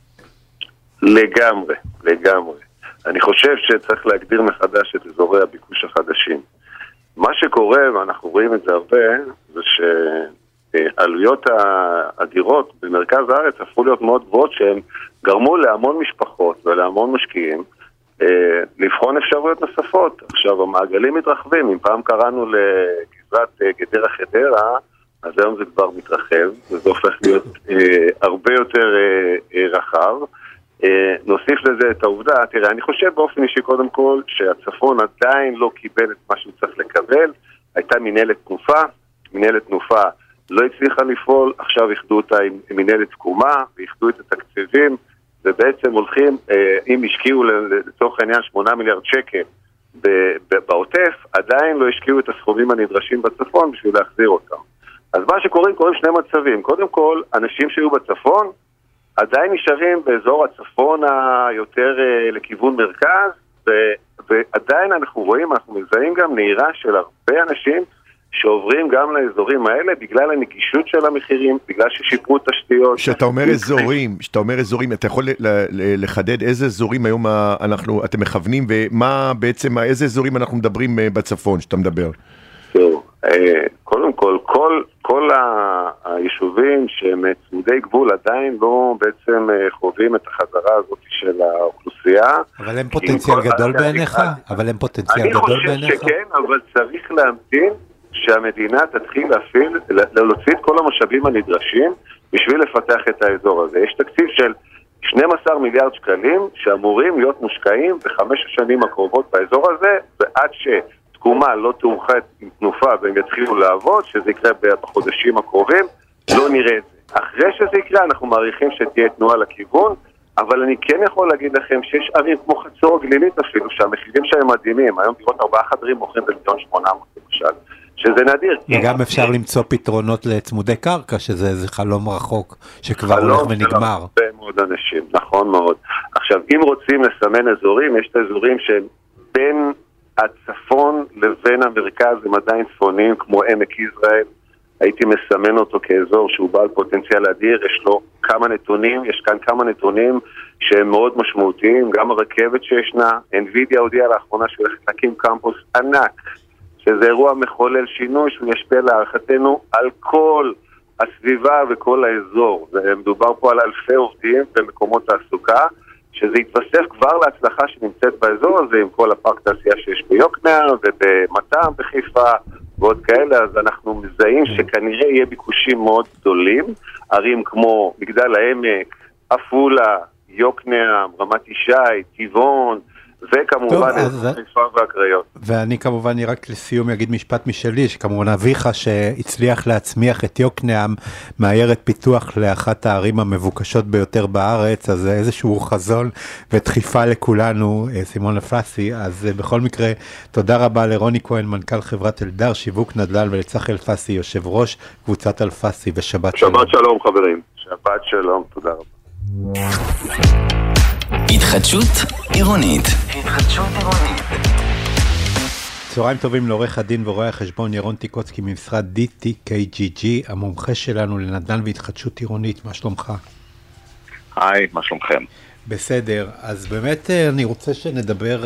לגמרי, לגמרי. אני חושב שצריך להגדיר מחדש את אזורי הביקוש החדשים. מה שקורה, ואנחנו רואים את זה הרבה, זה שעלויות הדירות במרכז הארץ הפכו להיות מאוד גבוהות, שהם גרמו להמון משפחות ולהמון משקיעים לבחון אפשרויות נוספות. עכשיו, המעגלים מתרחבים. אם פעם קראנו לגזרת גדרה חדרה, אז היום זה כבר מתרחב, וזה הופך להיות הרבה יותר רחב. נוסיף לזה את העובדה, תראה, אני חושב באופן אישי קודם כל, שהצפון עדיין לא קיבל את מה שהוא צריך לקבל. הייתה מנהלת תנופה, מנהלת תנופה לא הצליחה לפעול, עכשיו יחדו אותה עם מנהלת תקומה, ויחדו את התקציבים, ובעצם הולכים, אם השקיעו לצורך העניין 8 מיליארד שקל בעוטף, עדיין לא השקיעו את הסכומים הנדרשים בצפון בשביל להחזיר אותם. אז מה שקוראים, קוראים שני מצבים. קודם כל, אנשים שהיו בצפון, עדיין נשארים באזור הצפון היותר לכיוון מרכז, ועדיין אנחנו רואים, אנחנו מזהים גם נהירה של הרבה אנשים שעוברים גם לאזורים האלה בגלל הנגישות של המחירים, בגלל ששיפרו תשתיות. שאתה אומר אזורים, אתה יכול לחדד איזה אזורים היום אתם מכוונים, ומה בעצם, איזה אזורים אנחנו מדברים בצפון שאתה מדבר? קודם כל היישובים שהם צמודי גבול עדיין לא בעצם חווים את החזרה הזאת של האוכלוסייה. אבל הם פוטנציאל גדול בעיניך? אני חושב שכן, אבל צריך להמתין שהמדינה תתחיל להוציא את כל המשאבים הנדרשים בשביל לפתח את האזור הזה. יש תקציב של 12 מיליארד שקלים שאמורים להיות מושקעים ב5 השנים הקרובות באזור הזה, ועד תקומה לא תאוחד עם תנופה והם יתחילו לעבוד, שזה יקרה בחודשים הקרובים, לא נראה את זה. אחרי שזה יקרה, אנחנו מעריכים שתהיה תנועה לכיוון, אבל אני כן יכול להגיד לכם שיש ערים כמו חצור הגלילית אפילו, שהמחירים שלהם מדהימים. היום דירות 4 חדרים מוכרים ב1,800,000 למשל, שזה נדיר. וגם אפשר למצוא פתרונות לצמודי קרקע, שזה איזה חלום רחוק, שכבר הולך ונגמר. הרבה מאוד אנשים, נכון מאוד. עכשיו, אם רוצים לסמן אזורים, יש את האזורים שהם בין הצפון לבין המרכז, הם עדיין צפוניים, כמו עמק יזרעאל. הייתי מסמן אותו כאזור שהוא בעל פוטנציאל אדיר, יש לו כמה נתונים, יש כאן כמה נתונים שהם מאוד משמעותיים, גם הרכבת שישנה, NVIDIA הודיעה לאחרונה שהולכת להקים קמפוס ענק, שזה אירוע מחולל שינוי שהוא ישפיע להערכתנו על כל הסביבה וכל האזור. מדובר פה על אלפי עובדים במקומות תעסוקה, שזה יתווסף כבר להצלחה שנמצאת באזור הזה עם כל הפארק תעשייה שיש ביוקנעם ובמתם בחיפה ועוד כאלה, אז אנחנו מזהים שכנראה יהיה ביקושים מאוד גדולים, ערים כמו מגדל העמק, עפולה, יוקנעם, רמת ישי, טבעון, וכמובן חיפה והקריות. ואני כמובן רק לסיום אגיד משפט משלי, שכמובן אביך שהצליח להצמיח את יוקנעם מעיירת פיתוח לאחת הערים המבוקשות ביותר בארץ, אז איזשהו חזון ודחיפה לכולנו, סימון אלפסי. אז בכל מקרה, תודה רבה לרוני כהן, מנכ"ל חברת אלדר, שיווק נדל"ן, ולצחי אלפסי, יושב ראש קבוצת אלפסי, ושבת שלום. שבת שלום חברים. שבת שלום, תודה רבה. התחדשות עירונית. צהריים טובים לעורך הדין ורואה החשבון ירון טיקוצקי ממשרד DTKGG, המומחה שלנו לנדל"ן והתחדשות עירונית. מה שלומך? היי, מה שלומכם? בסדר, אז באמת אני רוצה שנדבר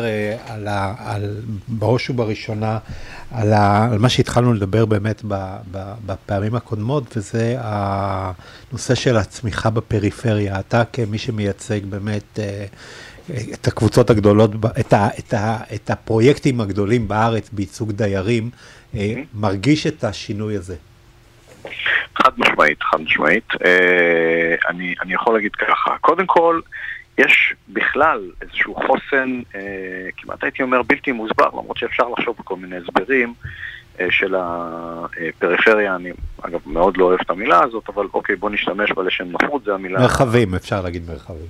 בראש ובראשונה על מה שהתחלנו לדבר באמת בפעמים הקודמות, וזה הנושא של הצמיחה בפריפריה. אתה כמי שמייצג באמת את הקבוצות הגדולות, את הפרויקטים הגדולים בארץ בייצוג דיירים, מרגיש את השינוי הזה? חד משמעית. אני יכול להגיד ככה. קודם כל, יש בכלל איזשהו חוסן, כמעט הייתי אומר בלתי מוסבר, למרות שאפשר לחשוב בכל מיני הסברים של הפריפריה. אני אגב מאוד לא אוהב את המילה הזאת, אבל אוקיי, בוא נשתמש בה לשם נוחות, זה המילה. מרחבים, אפשר להגיד מרחבים.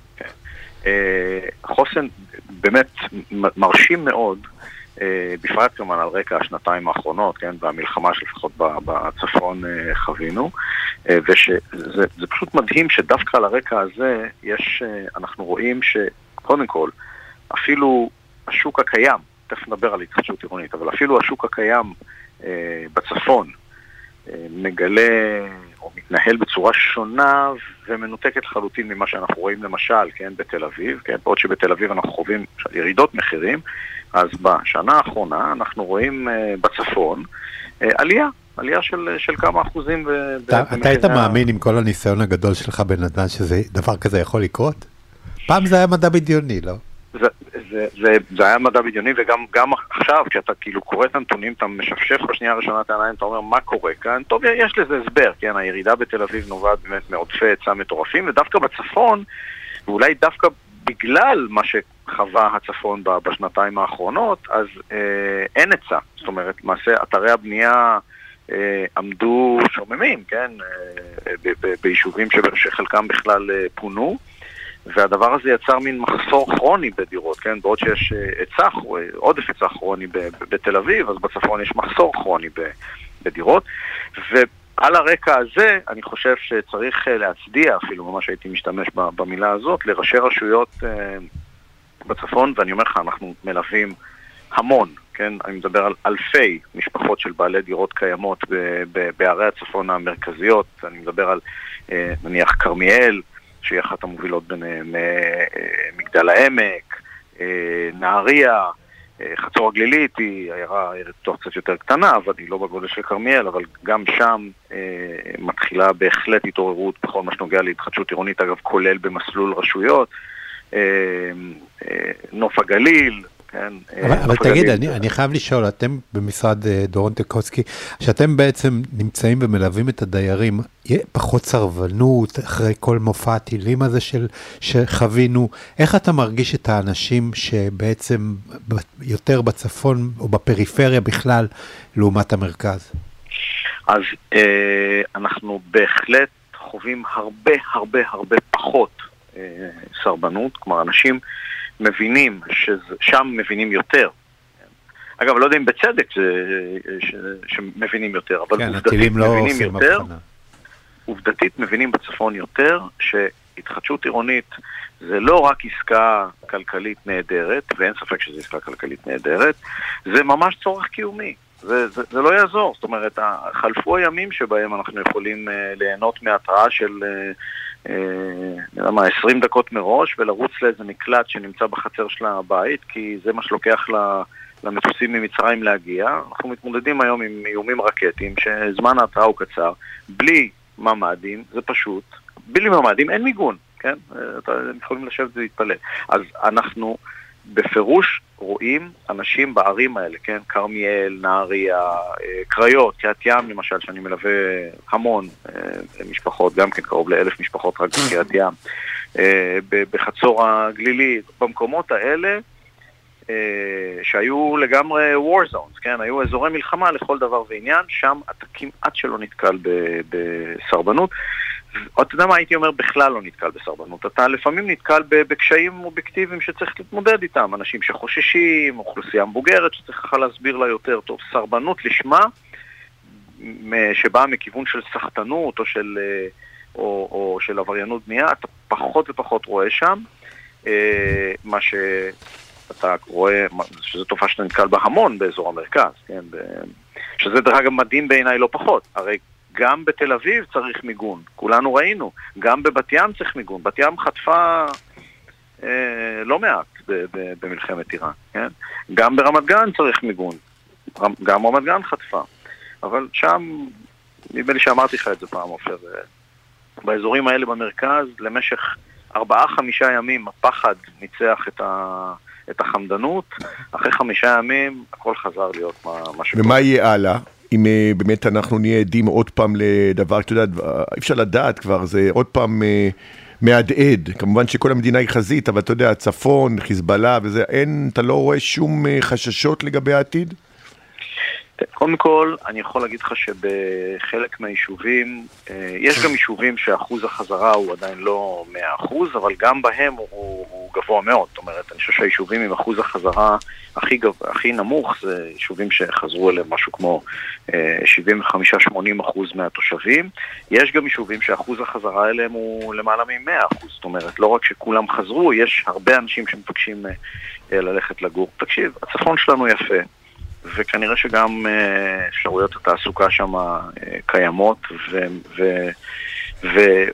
חוסן באמת מרשים מאוד, בפרט כמובן על רקע השנתיים האחרונות, כן, והמלחמה שלפחות בצפון חווינו, וזה פשוט מדהים שדווקא על הרקע הזה אנחנו רואים שקודם כל, אפילו השוק הקיים, תכף נדבר על התחדשות עירונית, אבל אפילו השוק הקיים בצפון מגלה או מתנהל בצורה שונה ומנותקת לחלוטין ממה שאנחנו רואים למשל, כן, בתל אביב, כן, בעוד שבתל אביב אנחנו חווים ירידות מחירים, אז בשנה האחרונה אנחנו רואים בצפון עלייה של כמה אחוזים. אתה היית מאמין עם כל הניסיון הגדול שלך בנדל"ן שזה דבר כזה יכול לקרות? פעם זה היה מדע בדיוני, לא? זה היה מדע בדיוני, וגם עכשיו, כשאתה כאילו קורא את הנתונים, אתה משפשף בשנייה הראשונה את העיניים, אתה אומר, מה קורה כאן? טוב, יש לזה הסבר, כן? הירידה בתל אביב נובעת באמת מעודפי היצע מטורפים, ודווקא בצפון, ואולי דווקא בגלל מה שחווה הצפון בשנתיים האחרונות, אז אין היצע. זאת אומרת, למעשה, אתרי הבנייה עמדו שוממים, כן? ביישובים שחלקם בכלל פונו, והדבר הזה יצר מין מחסור כרוני בדירות, כן? בעוד שיש עודף היצע כרוני בתל אביב, אז בצפון יש מחסור כרוני בדירות, ועל הרקע הזה אני חושב שצריך להצדיע, אפילו ממש הייתי משתמש במילה הזאת, לראשי רשויות בצפון, ואני אומר לך, אנחנו מלווים המון, כן? אני מדבר על אלפי משפחות של בעלי דירות קיימות בערי הצפון המרכזיות, אני מדבר על נניח כרמיאל, שהיא אחת המובילות ביניהם, מגדל העמק, נהריה, חצור הגלילית, היא עיירה תוך קצת יותר קטנה, אבל היא לא בגודל של כרמיאל, אבל גם שם מתחילה בהחלט התעוררות בכל מה שנוגע להתחדשות עירונית, אגב כולל במסלול רשויות, נוף הגליל, כן, אבל תגיד, אני חייב לשאול, אתם במשרד דורון טקוצקי, שאתם בעצם נמצאים ומלווים את הדיירים, יהיה פחות סרבנות אחרי כל מופע הטילים הזה שחווינו, איך אתה מרגיש את האנשים שבעצם יותר בצפון או בפריפריה בכלל לעומת המרכז? אז אנחנו בהחלט חווים הרבה פחות סרבנות, כלומר אנשים מבינים ששם מבינים יותר. אגב, לא יודע אם בצדק שמבינים יותר, אבל כן, עובדתית לא מבינים יותר. עובדתית מבינים בצפון יותר שהתחדשות עירונית זה לא רק עסקה כלכלית נהדרת, ואין ספק שזו עסקה כלכלית נהדרת, זה ממש צורך קיומי. זה לא יעזור. זאת אומרת, חלפו הימים שבהם אנחנו יכולים ליהנות מהתראה של 20 דקות מראש ולרוץ לאיזה מקלט שנמצא בחצר של הבית, כי זה מה שלוקח למטוסים ממצרים להגיע. אנחנו מתמודדים היום עם איומים רקטיים שזמן ההתראה הוא קצר, בלי ממדים, זה פשוט, בלי ממדים אין מיגון, כן? אתם יכולים לשבת ולהתפלל. אז אנחנו בפירוש רואים אנשים בערים האלה, כן? כרמיאל, נהריה, קריות, קריית ים למשל, שאני מלווה המון משפחות, גם כן קרוב ל1,000 משפחות רק בקריית ים, בחצור הגלילית, במקומות האלה שהיו לגמרי war zones, כן? היו אזורי מלחמה לכל דבר ועניין, שם אתה כמעט שלא נתקל בסרבנות. אתה יודע מה הייתי אומר? בכלל לא נתקל בסרבנות. אתה לפעמים נתקל בקשיים אובייקטיביים שצריך להתמודד איתם. אנשים שחוששים, אוכלוסייה מבוגרת שצריך להסביר לה יותר טוב. סרבנות לשמה, שבאה מכיוון של סחטנות או של עבריינות בנייה, אתה פחות ופחות רואה שם. מה שאתה רואה, שזו תופעה שאתה נתקל בה המון באזור המרכז, כן? שזה דרך אגב מדהים בעיניי לא פחות. הרי גם בתל אביב צריך מיגון, כולנו ראינו, גם בבת ים צריך מיגון, בת ים חטפה לא מעט במלחמת איראן, כן? גם ברמת גן צריך מיגון, גם רמת גן חטפה, אבל שם, נדמה לי שאמרתי לך את זה פעם, אופר, באזורים האלה במרכז, למשך 4-5 ימים הפחד ניצח את החמדנות, אחרי 5 ימים הכל חזר להיות מה שקורה. ומה יהיה הלאה? אם באמת אנחנו נהיה עדים עוד פעם לדבר, אתה יודע, אי אפשר לדעת כבר, זה עוד פעם מהדהד, כמובן שכל המדינה היא חזית, אבל אתה יודע, הצפון, חיזבאללה וזה, אתה לא רואה שום חששות לגבי העתיד? קודם כל, אני יכול להגיד לך שבחלק מהיישובים, יש גם יישובים שאחוז החזרה הוא עדיין לא 100%, אבל גם בהם הוא גבוה מאוד. זאת אומרת, אני חושב שהיישובים עם אחוז החזרה הכי נמוך, זה יישובים שחזרו אליהם משהו כמו 75-80% מהתושבים. יש גם יישובים שאחוז החזרה אליהם הוא למעלה מ-100%. זאת אומרת, לא רק שכולם חזרו, יש הרבה אנשים שמבקשים ללכת לגור. תקשיב, הצפון שלנו יפה. וכנראה שגם אפשרויות התעסוקה שם קיימות,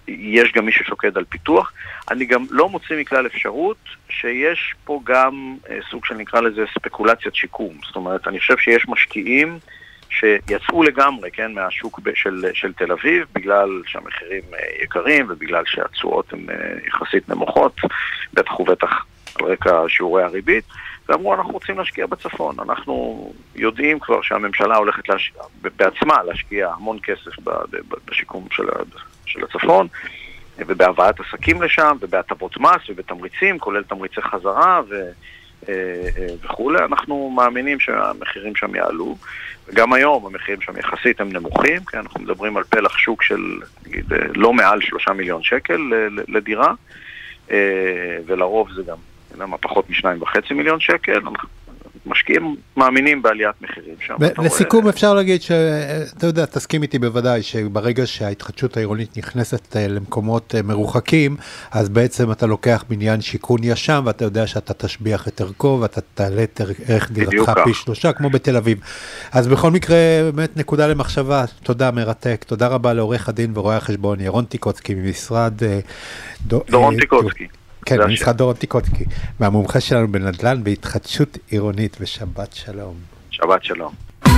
יש גם מי ששוקד על פיתוח. אני גם לא מוצא מכלל אפשרות שיש פה גם סוג שנקרא לזה ספקולציית שיקום. זאת אומרת, אני חושב שיש משקיעים שיצאו לגמרי, כן, מהשוק של תל אביב, בגלל שהמחירים יקרים ובגלל שהתשואות הן יחסית נמוכות, בטח ובטח על רקע שיעורי הריבית, ואמרו, אנחנו רוצים להשקיע בצפון. אנחנו יודעים כבר שהממשלה הולכת בעצמה להשקיע המון כסף בשיקום של הצפון, ובהבאת עסקים לשם, ובהטבות מס, ובתמריצים, כולל תמריצי חזרה וכו'. אנחנו מאמינים שהמחירים שם יעלו, וגם היום המחירים שם יחסית הם נמוכים, כי אנחנו מדברים על פלח שוק של, נגיד, לא מעל 3 מיליון שקל לדירה, ולרוב זה גם פחות מ2.5 מיליון שקל. משקיעים מאמינים בעליית מחירים שם. לסיכום אפשר להגיד שאתה יודע, תסכים איתי בוודאי שברגע שההתחדשות העירונית נכנסת למקומות מרוחקים, אז בעצם אתה לוקח בניין שיכון ישן, ואתה יודע שאתה תשביח את ערכו, ואתה תעלה את ערך דירתך פי 3, כמו בתל אביב. אז בכל מקרה, באמת נקודה למחשבה. תודה, מרתק. תודה רבה לעורך הדין ורואה החשבון ירון טיקוצקי ממשרד דורון טיקוצקי. כן, משרד דורון טיקוצקי, והמומחה שלנו בנדל"ן בהתחדשות עירונית, ושבת שלום. שבת שלום.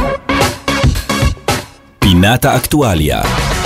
פינת האקטואליה.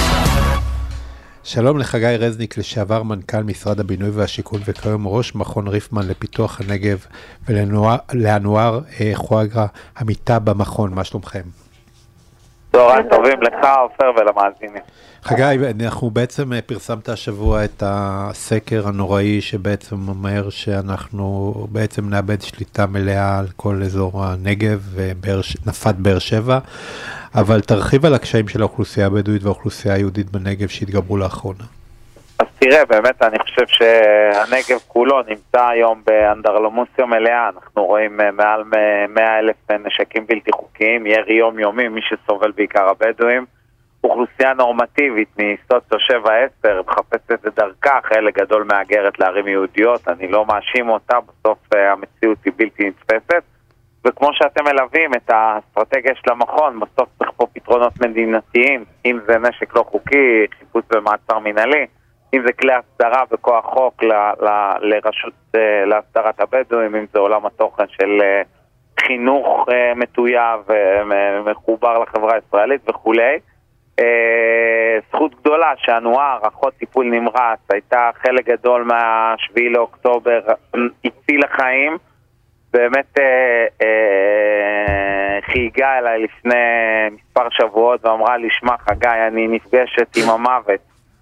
שלום לחגי רזניק, לשעבר מנכ"ל משרד הבינוי והשיכון, וכיום ראש מכון ריפמן לפיתוח הנגב, ולאנואר חואגרה, עמיתה במכון. מה שלומכם? צהריים טובים לך, עופר, ולמאזינים. חגי, אנחנו בעצם פרסמת השבוע את הסקר הנוראי שבעצם אומר שאנחנו בעצם נאבד שליטה מלאה על כל אזור הנגב ונפת באר שבע, אבל תרחיב על הקשיים של האוכלוסייה הבדואית והאוכלוסייה היהודית בנגב שהתגברו לאחרונה. אז תראה, באמת אני חושב שהנגב כולו נמצא היום באנדרלמוסיה מלאה. אנחנו רואים מעל 100,000 נשקים בלתי חוקיים, ירי יומיומי, מי שסובל בעיקר הבדואים. אוכלוסייה נורמטיבית מסוציו 7-10, מחפשת את דרכה, חלק גדול מהגרת לערים יהודיות, אני לא מאשים אותה, בסוף המציאות היא בלתי נתפסת, וכמו שאתם מלווים את האסטרטגיה של המכון, בסוף צריך פה פתרונות מדינתיים, אם זה נשק לא חוקי, חיפוש במעצר מנהלי, אם זה כלי הסדרה בכוח חוק לרשות להסדרת הבדואים, אם זה עולם התוכן של חינוך מטויב ומחובר לחברה הישראלית וכולי. זכות גדולה שאנואר, אחות טיפול נמרץ, הייתה חלק גדול מה7 לאוקטובר, הצילה חיים, באמת חייגה אליי לפני מספר שבועות ואמרה לי, שמע חגי, אני נפגשת עם המוות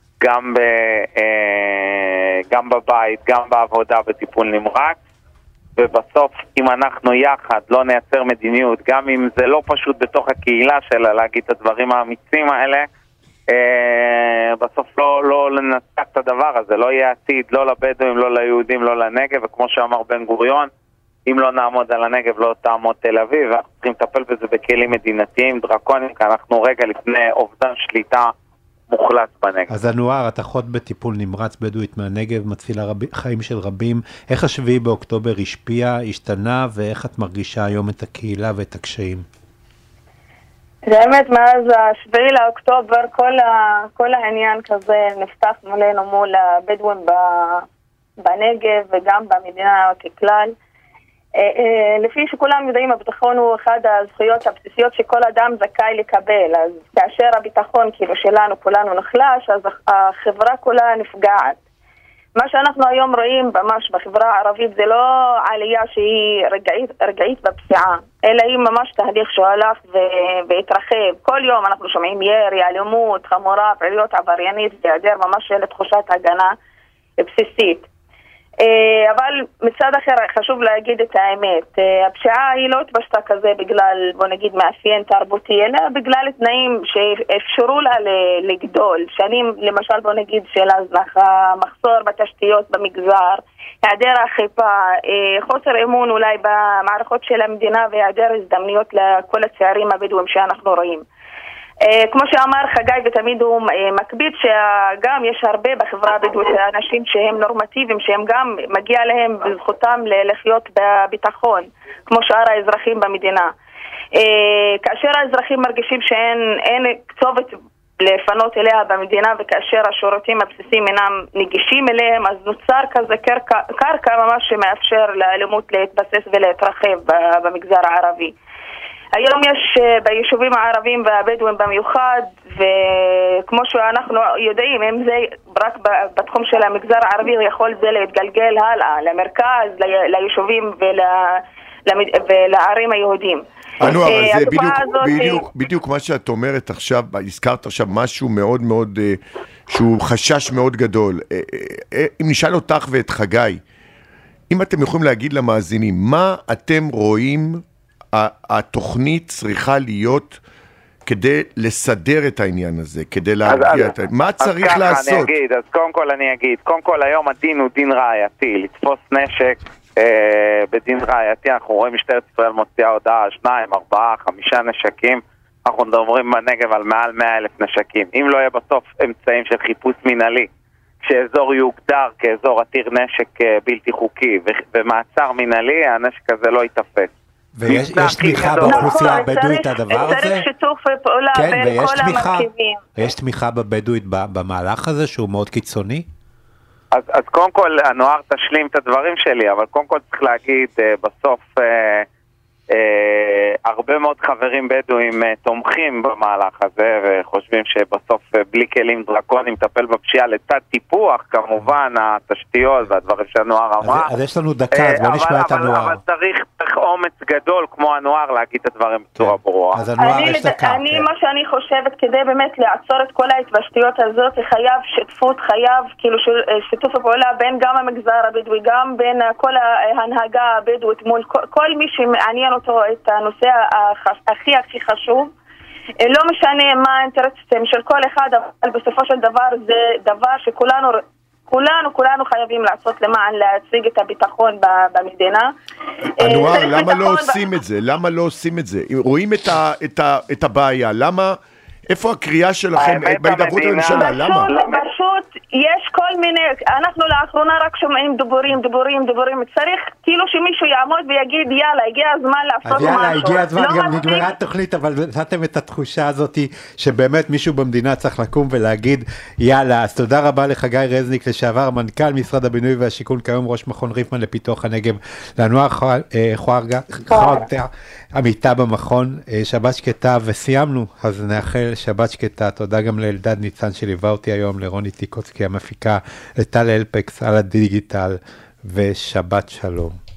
גם בבית, גם בעבודה בטיפול נמרץ, ובסוף אם אנחנו יחד לא נייצר מדיניות, גם אם זה לא פשוט בתוך הקהילה שלה להגיד את הדברים האמיצים האלה, בסוף לא לנצח את הדבר הזה, לא יהיה עתיד, לא לבדואים, לא ליהודים, לא לנגב, וכמו שאמר בן גוריון, אם לא נעמוד על הנגב לא תעמוד תל אביב, ואנחנו צריכים לטפל בזה בכלים מדינתיים דרקוניים, כי אנחנו רגע לפני אובדן שליטה מוחלט בנגב. אז אנואר, את אחות בטיפול נמרץ בדואית מהנגב, מצילה חיים של רבים. איך 7 באוקטובר השפיע, השתנה, ואיך את מרגישה היום את הקהילה ואת הקשיים? זה האמת, מאז 7 לאוקטובר, כל העניין כזה נפתח מולנו מול הבדואים בנגב וגם במדינה ככלל. לפי שכולם יודעים, הביטחון הוא אחד הזכויות הבסיסיות שכל אדם זכאי לקבל, אז כאשר הביטחון כאילו שלנו כולנו נחלש, אז החברה כולה נפגעת. מה שאנחנו היום רואים ממש בחברה הערבית זה לא עלייה שהיא רגעית בפציעה, אלא היא ממש תהליך שהלך והתרחב. כל יום אנחנו שומעים ירי, אלימות, חמורה, פעילויות עבריינית, והיעדר ממש של תחושת הגנה בסיסית. אבל מצד אחר חשוב להגיד את האמת, הפשיעה היא לא התפשטה כזה בגלל, בוא נגיד, מאפיין תרבותי, אלא בגלל תנאים שאפשרו לה לגדול, שנים למשל בוא נגיד של הזנחה, מחסור בתשתיות במגזר, היעדר אכיפה, חוסר אמון אולי במערכות של המדינה והיעדר הזדמנויות לכל הצעירים הבדואים שאנחנו רואים. כמו שאמר חגי ותמיד הוא מקביד שגם יש הרבה בחברה הבדואית אנשים שהם נורמטיביים, שהם גם מגיע להם בזכותם לחיות בביטחון כמו שאר האזרחים במדינה. כאשר האזרחים מרגישים שאין כתובת לפנות אליה במדינה, וכאשר השירותים הבסיסיים אינם נגישים אליהם, אז נוצר כזה קרקע ממש שמאפשר לאלימות להתבסס ולהתרחב במגזר הערבי. היום יש ביישובים הערבים והבדואים במיוחד, וכמו שאנחנו יודעים, אם זה רק בתחום של המגזר הערבי, יכול זה להתגלגל הלאה, למרכז, ליישובים ולערים היהודים. אנואר, זה בדיוק מה שאת אומרת עכשיו, הזכרת עכשיו משהו מאוד מאוד, שהוא חשש מאוד גדול. אם נשאל אותך ואת חגי, אם אתם יכולים להגיד למאזינים, מה אתם רואים התוכנית צריכה להיות כדי לסדר את העניין הזה, כדי להגיע את... מה צריך לעשות? אז קודם כל היום הדין הוא דין ראייתי, לתפוס נשק בדין ראייתי, אנחנו רואים משטרת ישראל מוציאה הודעה 2, 4, 5 נשקים, אנחנו מדברים בנגב על מעל 100,000 נשקים. אם לא יהיה בסוף אמצעים של חיפוש מינהלי, שאזור יוגדר כאזור עתיר נשק בלתי חוקי ומעצר מינהלי, הנשק הזה לא יתפס. ויש תמיכה באוכלוסייה הבדואית הדבר הזה? צריך שיתוף פעולה בין כל המרכיבים. ויש תמיכה בבדואית במהלך הזה שהוא מאוד קיצוני? אז קודם כל, הנוער תשלים את הדברים שלי, אבל קודם כל צריך להגיד, בסוף הרבה מאוד חברים בדואים תומכים במהלך הזה, וחושבים שבסוף בלי כלים דרקונים טפל בפשיעה לצד טיפוח, כמובן התשתיות והדברים שהנוער אמרה. אז יש לנו דקה, אז בוא נשמע את הנוער. אבל צריך אומץ גדול כמו הנוער להגיד את הדברים בצורה ברורה. אז הנוער יש דקה. מה שאני חושבת, כדי באמת לעצור את כל ההתפשטויות הזאת, חייב שותפות, חייב כאילו שיתוף פעולה בין גם המגזר הבדואי, גם בין כל ההנהגה הבדואית מול כל מי שמעניין אותו את הנושא הכי חשוב. לא משנה מה האינטרסים של כל אחד, אבל בסופו של דבר זה דבר שכולנו חייבים לעשות למען להציג את הביטחון במדינה. הנוער, למה לא עושים את זה? למה לא עושים את זה? רואים את הבעיה, למה? איפה הקריאה שלכם בהידברות הממשלה? למה? פשוט יש כל מיני, אנחנו לאחרונה רק שומעים דיבורים, צריך כאילו שמישהו יעמוד ויגיד יאללה, הגיע הזמן לעשות משהו. יאללה, הגיע הזמן, גם נגמרה התוכנית, אבל נתתם את התחושה הזאת שבאמת מישהו במדינה צריך לקום ולהגיד יאללה. אז תודה רבה לחגי רזניק, לשעבר מנכ"ל משרד הבינוי והשיכון, כיום ראש מכון ריפמן לפיתוח הנגב, לנוער חוארגה, עמיתה במכון. שבת שקטה, וסיימנו, אז נאחל שבת שקטה. תודה גם לאלדד ניצן שליווה אותי היום, לרוני טיקוצקי המפיקה, לטל אלפקס על הדיגיטל, ושבת שלום.